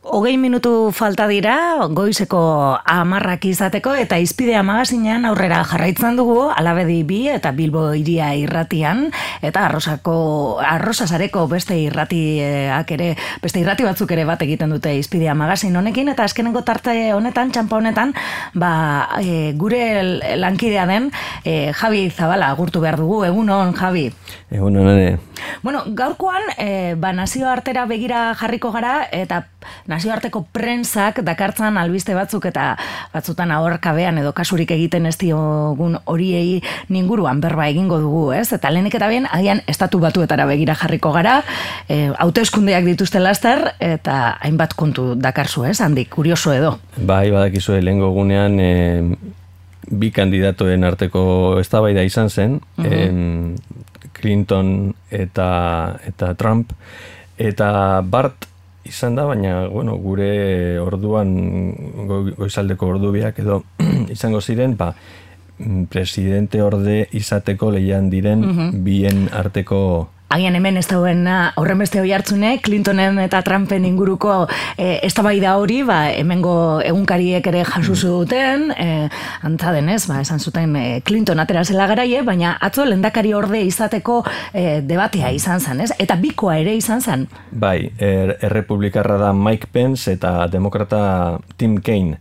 20 minutu falta dira, goizeko 10 izateko, eta Izpidea magazinean aurrera jarraitzen dugu, Alabedi 2 eta Bilbo Hiria irratian, eta Arrosasareko beste irratiak ere, beste irrati batzuk ere bat egiten dute Izpidea magazin honekin, eta azkenengo tarte honetan, txampa honetan, gure lankidea den Javi Zabala agurtu behar dugu. Egunon, Javi. Egunon, ere. Bueno, gaurkoan, nazioartera begira jarriko gara, eta nazioarteko prentsak dakartzan albiste batzuk eta batzutan ahorkabean edo kasurik egiten ez diogun horiei ninguruan berba egingo dugu, ez? Eta lehenik eta bien, agian estatu batuetara begira jarriko gara, hauteskundeak dituzte laster, eta hainbat kontu dakarzu, ez? Handik, kurioso edo. Bai, badakizue, lehengo gunean bi kandidatoen arteko eztabaida izan zen, Clinton eta Trump, eta Bart izan da, baina, bueno, gure orduan, goizaldeko ordubiak edo izango ziren, presidente orde izateko lehian diren bien arteko... Agian hemen ez dauena horrenbeste hoi hartzune, Clintonen eta Trumpen inguruko eztabaida hori, hemengo egunkariek ere jaso zuten, antza denez, esan zuten Clinton atera zela garaie, baina atzo lehendakari orde izateko debatea izan zen, ez? Eta bikoa ere izan zen. Bai, errepublikarra da Mike Pence eta demokrata Tim Kaine.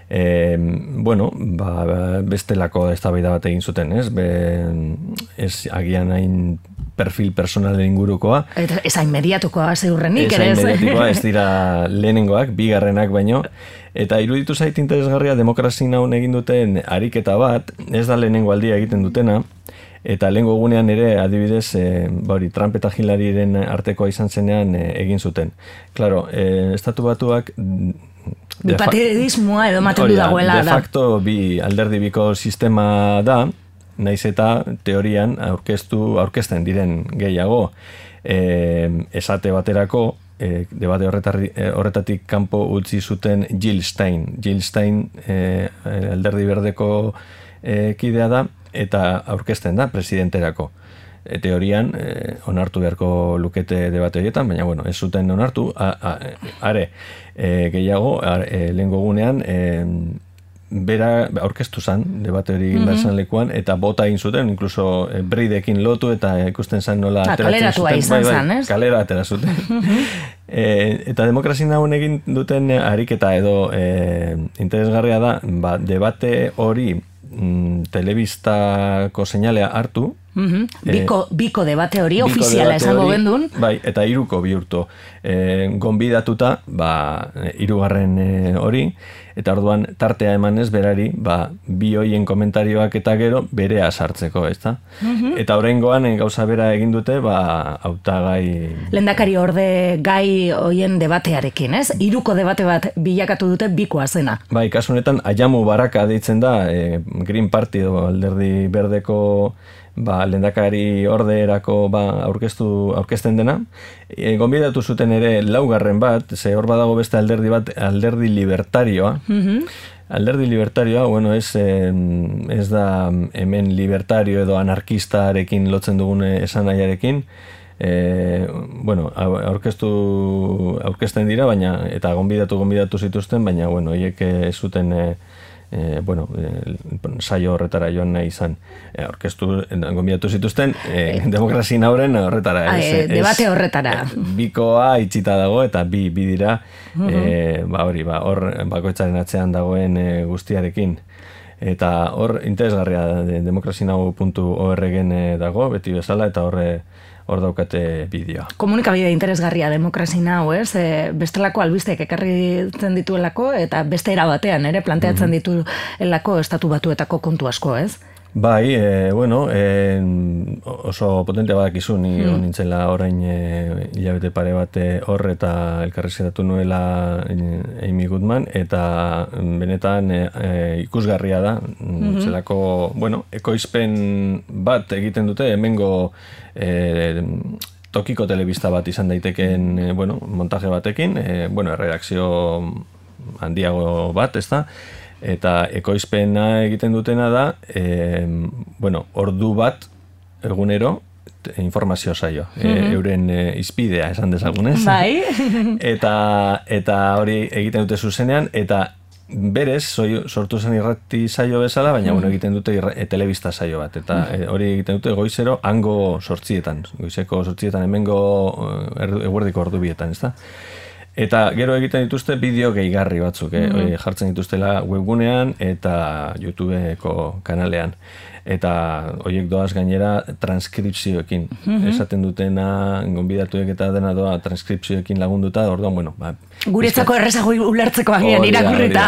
Bestelako eztabaida bat egin zuten, ez? Ez agian hain perfil personalen ingurukoa. Eta ez hain mediatukoa zeurrenik, ere ez? Ez hain mediatukoa, ez dira lehenengoak, bigarrenak baino. Eta iruditu zait interesgarria demokrazia naun egin duten ariketa bat, ez da lehenengo aldia egiten dutena, eta lehengo gunean ere, adibidez, Trump eta Hillaryren artekoa izan zenean egin zuten. Claro, estatu batuak... Bipartidismoa edo maten du dagoela da. De facto, alderdi biko sistema da, naiz eta teorian aurkezten diren gehiago. Esate baterako, debate horretatik kanpo utzi zuten Jill Stein. Jill Stein alderdi berdeko kidea da, eta aurkezten da presidenterako. Teorian, onartu beharko lukete debate horietan, baina, bueno, ez zuten onartu, gehiago, lehengo gunean, bera aurkeztu zen, debate hori egin lekuan, eta bota egin zuten, inkluso breidekin lotu, eta ikusten zen nola ateratzen zuten. Kaleratua izan zen, ez? Kalera atera zuten. Eta demokrazia nagoen egin duten ariketa edo interesgarria da, debate hori telebistako seinalea hartu, Biko debate hori, ofiziala esango gendun. Bai, eta 3 bihurtu. Gonbidatuta, 3 hori, eta orduan tartea emanez berari, bi hoien komentarioak eta gero berea sartzeko, ezta? Eta oraingoan gauza bera egin dute, hautagai... Lehendakari orde gai hoien debatearekin, ez? 3 debate bat bilakatu dute bikoa zena. Bai, kasu honetan, Ayamu Baraka deitzen da, Green Party alderdi berdeko lehendakari ordeerako aurkezten dena. Gonbidatu zuten ere 4 bat, ze hor badago beste alderdi bat, alderdi libertarioa. Alderdi libertarioa, bueno, ez da hemen libertario edo anarkistarekin lotzen dugun esanahiarekin. Bueno, aurkezten dira, baina, eta gonbidatu zituzten, baina, bueno, hiek ez zuten... saio horretara joan nahi izan gonbidatu zituzten demokrazia nauren horretara debate horretara bikoa itxita dago eta bi dira hor bakoitzaren atzean dagoen guztiarekin eta hor interesgarria demokrazinau.org-en dago beti bezala eta hor daukate bideoa. Komunikabide interesgarria demokrazia nau, ez? Bestelako albisteek ekarritzen dituelako eta beste era batean ere planteatzen dituelako estatu batuetako kontu asko, ez? Bai, oso potente badakizu, ni nintzela orain hilabete pare bat hor eta elkarrizketatu nuela Amy Goodman, eta benetan ikusgarria da, zelako, ekoizpen bat egiten dute, hemengo tokiko telebista bat izan daiteken, montaje batekin, redakzio handiago bat, ez da? Eta ekoizpena egiten dutena da, ordu bat egunero informazio saio, euren izpidea esan dezagunez. Bai. eta hori egiten dute zuzenean, eta berez, sortu zen irrati saio bezala, baina egiten dute telebista saio bat, eta hori egiten dute goizero hango 8:00, goizeko 8:00 hemengo eguerdiko ordubietan, ezta? Eta gero egiten dituzte bideo gehigarri batzuk, jartzen dituztela webgunean eta YouTubeko kanalean. Eta horiek doaz gainera transkripzioekin. Esaten dutena, gonbidatuek eta dena doa transkripzioekin lagunduta, orduan, bueno... Guretzako errezago ulertzeko agian irakurrita.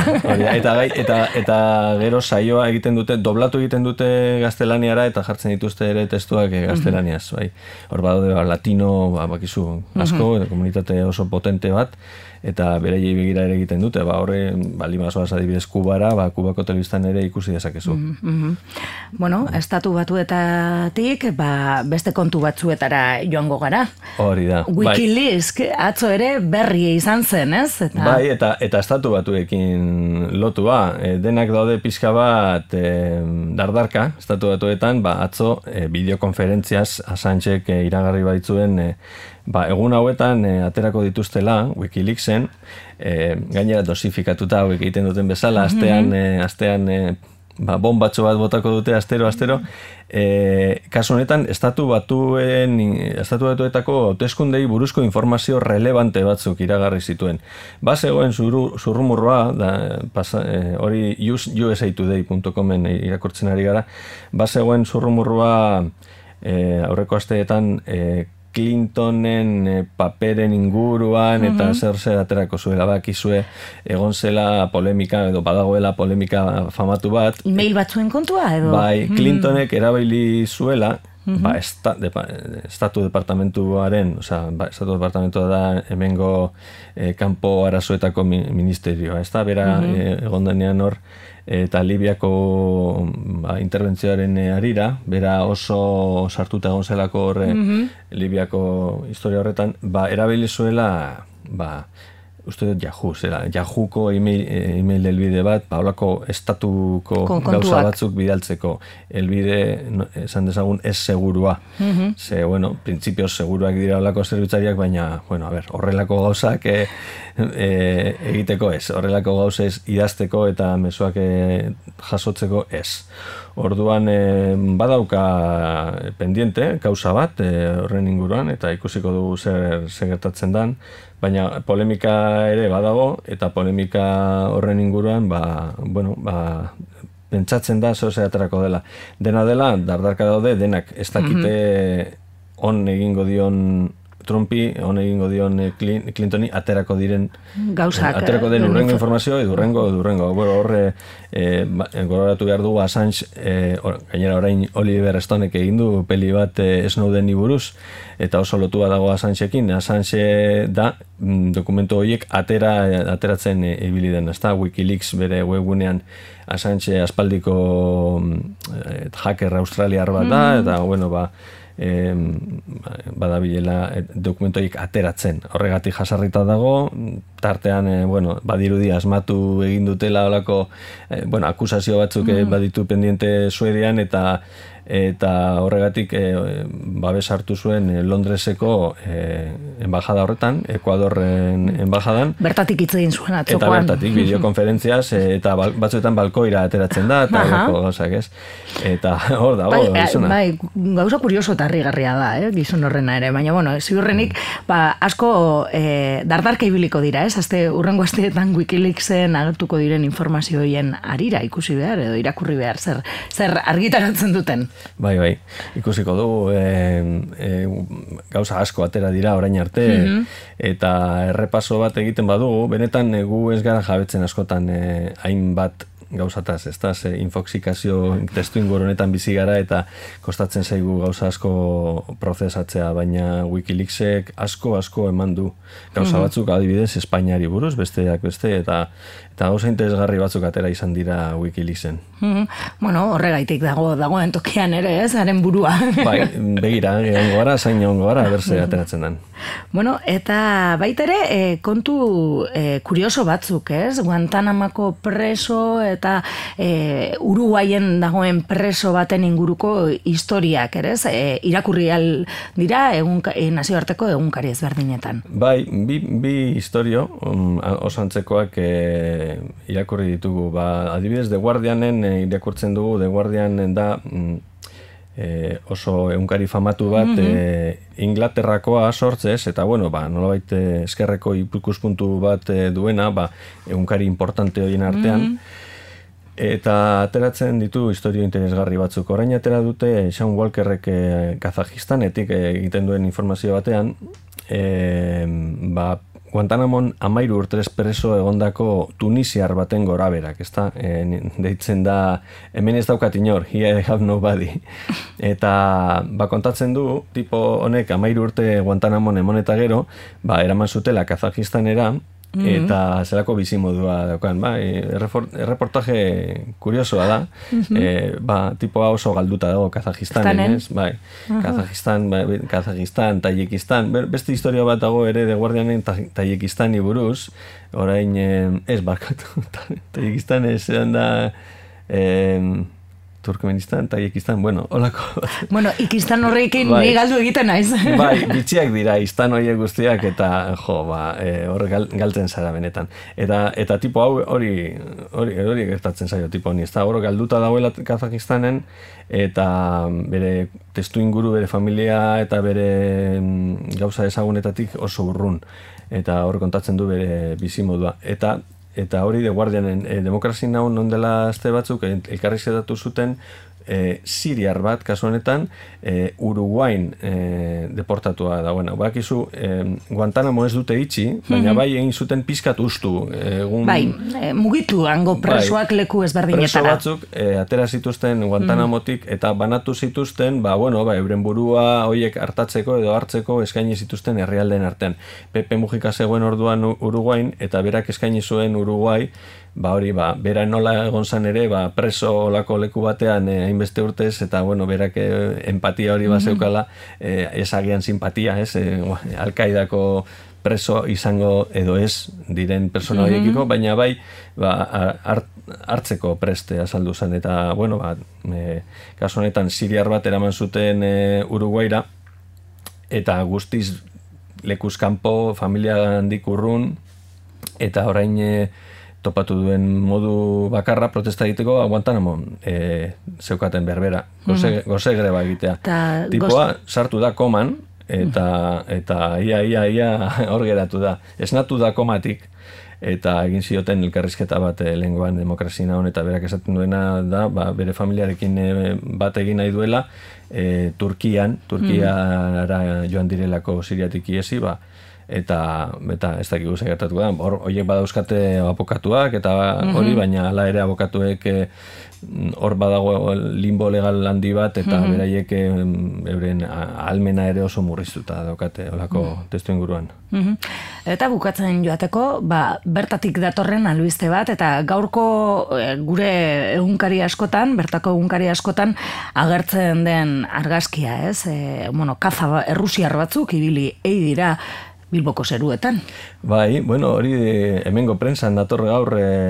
Eta gero saioa egiten dute, doblatu egiten dute gaztelaniara eta jartzen dituzte ere testuak gaztelaniaz. Hor badaude latino, bakizu, asko, komunitate oso potente bat, eta beraiei begira ere egiten dute, horre, limazoaz adibidez Kubara, Kubako telebistan ere ikusi dezakezu. Bueno, estatu batuetatik, beste kontu batzuetara joango gara. Hori da. Wikileaks, atzo ere berri izan zen, ez? Bai, eta estatu batuekin lotua. Denak daude pixka bat dardarka, estatu batuetan, atzo bideokonferentziaz Assangek iragarri baitzuen egun hauetan aterako dituztela Wikileaksen, gainera dosifikatuta hauek egiten duten bezala, astean bombatxo bat botako dute astero, kasu honetan estatu batuetako hauteskundei buruzko informazio relevante batzuk iragarri zituen. Zegoen zurrumurroa, hori usatoday.comen irakurtzen ari gara, zegoen zurrumurroa aurreko asteetan Clintonen paperen inguruan eta zer aterako zuela, bakizue egon zela polemika edo badagoela polemika famatu bat. Email batzuen kontua edo? Bai, Clintonek erabili zuela, estatu departamentuaren, estatu departamentua da hemengo kanpo arazoetako ministerioa, ez da, bera egon denean hor, eta Libiako interbentzioaren harira, bera oso sartuta egon zelako horre Libiako historia horretan, erabili zuela, uste dut Yahoo-ko email elbide bat, holako estatuko gauza batzuk bidaltzeko elbide, esan dezagun, ez segurua. Printzipioz seguruak dira holako zerbitzariak, baina, horrelako gauzak egiteko ez, horrelako gauzez idazteko eta mezuak jasotzeko ez. Orduan badauka pendiente, gauza bat horren inguruan, eta ikusiko dugu zer gertatzen dan, baina polemika ere badago, eta polemika horren inguruan, pentsatzen da zehose aterako dela. Dena dela, dardarka daude, denak ez dakite on egingo dion Trumpi, on egingo dion Clintoni, aterako diren gauzak. Aterako den urrengo informazio, edurrengo. Horre, gororatu behar dugu Assange, gainera orain Oliver Stonek egin du peli bat Snowdeni buruz, eta oso lotua dago Assangeekin. Assange da dokumentu horiek ateratzen ibili den, ezta? Wikileaks bere webgunean Assange aspaldiko hacker australiar bat da, eta badabilela dokumentoik ateratzen. Horregatik jasarrita dago, tartean, badirudi asmatu egin dutela olako, akusazio batzuk baditu pendiente Suedian, eta horregatik babes hartu zuen Londreseko embajada horretan, Ekuadorren embajadan. Bertatik hitz egin zuen atzokoan. Eta bertatik, bideokonferentziaz, eta batzuetan balkoira ateratzen da, eta horreko gauzak ez. Eta hor dago, gizona. Bai, gauza kurioso eta harrigarria da, gizon horrena ere, baina, ziurrenik, asko dardarka ibiliko dira, ez? Urrengo asteetan Wikileaksen agertuko diren informazioen arira ikusi behar, edo irakurri behar, zer argitaratzen duten. Bai, ikusiko dugu gauza asko atera dira orain arte, eta errepaso bat egiten badugu, benetan gu ez gara jabetzen askotan hainbat gauzataz, ez da, infoxikazio testu ingurunetan bizi gara eta kostatzen zaigu gauza asko prozesatzea, baina Wikileaksek asko eman du gauza batzuk, adibidez, Espainiari buruz, besteak beste, eta gauza interesgarri batzuk atera izan dira Wikileaksen. Horregaitik dagoen tokian ere, ez, haren burua. Bai, begira, zain ongo gara, berze ateratzen den. Eta baita ere, kontu kurioso batzuk, ez? Guantanamako preso eta Uruguayen dagoen preso baten inguruko historiak, ere? Irakurri dira nazioarteko egunkari ezberdinetan. Bai, bi historio osantzekoak irakurri ditugu. Adibidez, The Guardianen irakurtzen dugu, The Guardianen da oso egunkari famatu bat Inglaterrakoa sortzez, eta nolabait eskerreko ikuspuntu bat duena, egunkari importante horien artean, eta ateratzen ditu historio interesgarri batzuk. Orain atera dute Sean Walkerrek Kazajistanetik egiten duen informazio batean, Guantanamon 13 urtez preso egondako tunisiar baten goraberak, ezta? Deitzen da, hemen ez daukat inor, here I have nobody. Eta kontatzen du, tipo honek 13 urte Guantanamon emon eta gero, eraman zutela Kazajistanera, eta zelako bizimodua daukan. Erreportaje kuriosoa da, tipoa oso galduta dago Kazajistanen, ez? Kazajistan, Tayikistan, beste historia bat dago ere de Guardianen Tayikistani buruz, orain ez barkatu, Tayikistan ez da Turkmenistan, Tayikistan, holako. Ikistan horrekin ni galdu egiten naiz. Bitxiak dira, istan horiek guztiak, eta hor galtzen zara benetan. Eta tipo hau hori gertatzen zaio, tipo honi, ez da hor galduta dagoela Kazajistanen, eta bere testu inguru, bere familia, eta bere gauza ezagunetatik oso urrun. Eta hor kontatzen du bere bizimodua. Eta hori de Guardianen demokrazi naun ondela azte batzuk elkarrizketatu zuten siriar bat, kasu honetan, Uruguain deportatua da. Bakizu, Guantanamo ez dute itxi, baina bai egin zuten pizkat ustu. Mugitu hango presoak leku ezberdinetara. Preso batzuk atera zituzten Guantanamotik eta banatu zituzten, euren burua hoiek hartatzeko edo hartzeko eskaini zituzten herrialdeen artean. Pepe Mujica zegoen orduan Uruguain, eta berak eskaini zuen Uruguai, bera nola egon zan ere, preso olako leku batean hainbeste urtez, eta berak empatia hori zeukala, ezagian simpatia, Al-Qaidako preso izango edo ez diren persona horiekiko, baina hartzeko preste azaldu zen, eta kasu honetan siriar bat eraman zuten Uruguaira, eta guztiz lekuz kanpo, familia handik urrun, eta orain topatu duen modu bakarra protesta egiteko Guantanamo zeukaten berbera, goze greba egitea. Tipoa sartu da koman, eta ia hor geratu da. Esnatu da komatik, eta egin zioten elkarrizketa bat lenguan demokrazina hon, eta berak esaten duena da, bere familiarekin bat egin nahi duela, Turkiara joan direlako Siriatik iesi, eta ez dakigu gertatuko da. Horiek badauzkate abokatuak, eta hori, baina hala ere abokatuek hor badago limbo legal handi bat, eta beraiek euren almena ere oso murriztuta daukate olako testu inguruan. Eta bukatzen joateko, bertatik datorren albiste bat, eta gaurko gure egunkari askotan, bertako egunkari askotan agertzen den argazkia, ez? Kaza errusiar batzuk ibili dira Bilboko zeruetan. Hori hemengo prensan dator gaur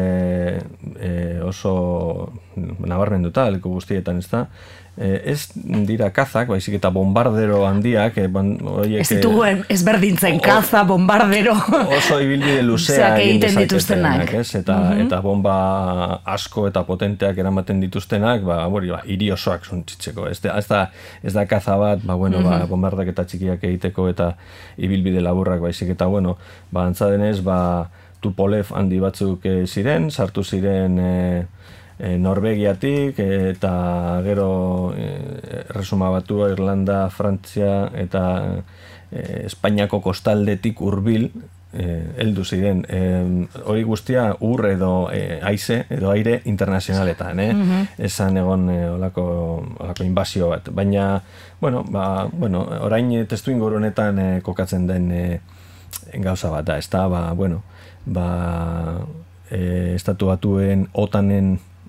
oso nabarmenduta leku guztietan, ez da? Ez dira kazak, baizik eta bombardero handiak. Ez dituen ezberdintzen kaza, bombardero. Oso ibilbide luzea egiten dituztenak. Eta bomba asko eta potenteak eramaten dituztenak, hiri osoak zuntzitzeko. Ez da kaza bat, bombardak eta txikiak egiteko eta ibilbide laburrak, baizik eta, antza denez, Tupolev handi batzuk ziren, sartu ziren Norvegiatik, eta gero Erresuma Batua, Irlanda, Frantzia eta Espainiako kostaldetik hurbil heldu ziren. Hori guztia ur edo haize edo aire internazionaletan, esan egon olako inbazio bat. Baina, orain testu inguru honetan kokatzen den gauza bat da, ez da, Estatu Batuen OTANen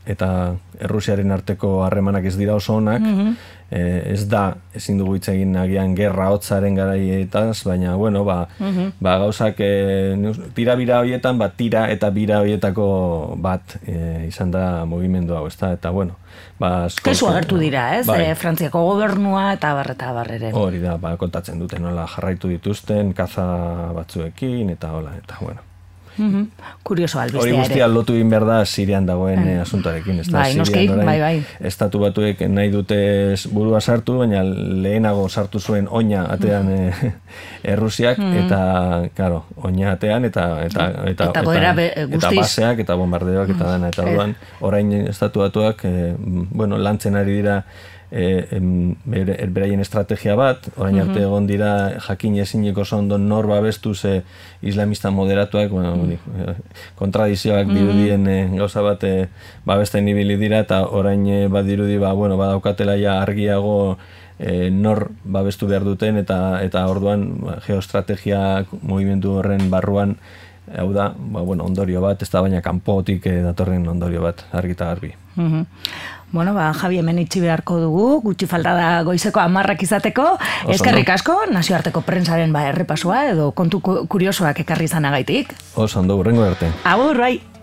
eta Errusiaren arteko harremanak ez dira oso onak, ez da, ezin dugu hitz egin agian gerra hotzaren garaietaz, baina, bueno, gauzak tira-bira horietan, tira eta bira horietako bat izan da mugimendu hau, ezta, eta, bueno, kesu agertu dira, ez? Frantziako gobernua eta barreren. Hori da, kontatzen dute, nola jarraitu dituzten, kaza batzuekin, eta hola, eta, bueno. Kurioso albistea ere. Hori guztia lotu egin behar da Sirian dagoen asuntarekin. Bai, noski, bai. Estatu batuek nahi dute burua sartu, baina lehenago sartu zuen oina atean Errusiak, eta, claro, oina atean, eta baseak, eta bombardeoak, eta dana, eta orduan, orain estatu batuak, lantzen ari dira beraien estrategia bat, orain arte egon dira jakin ezineko zondo nor babestu ze islamista moderatuak, kontradizioak dirudien gauza bat babesten ibili dira, eta orain badirudi badaukatela ja argiago nor babestu behar duten, eta orduan geoestrategia mugimendu horren barruan hau da, ondorio bat, ez da baina kanpotik datorren ondorio bat, argi eta garbi. Bueno, Javi, hemen itxi beharko dugu, gutxi falta da goizeko 10 izateko. Eskerrik asko, nazioarteko prentsaren errepasua edo kontu kuriosoak ekarri izanagaitik. Oso ondo, hurrengo arte. Agur, bai.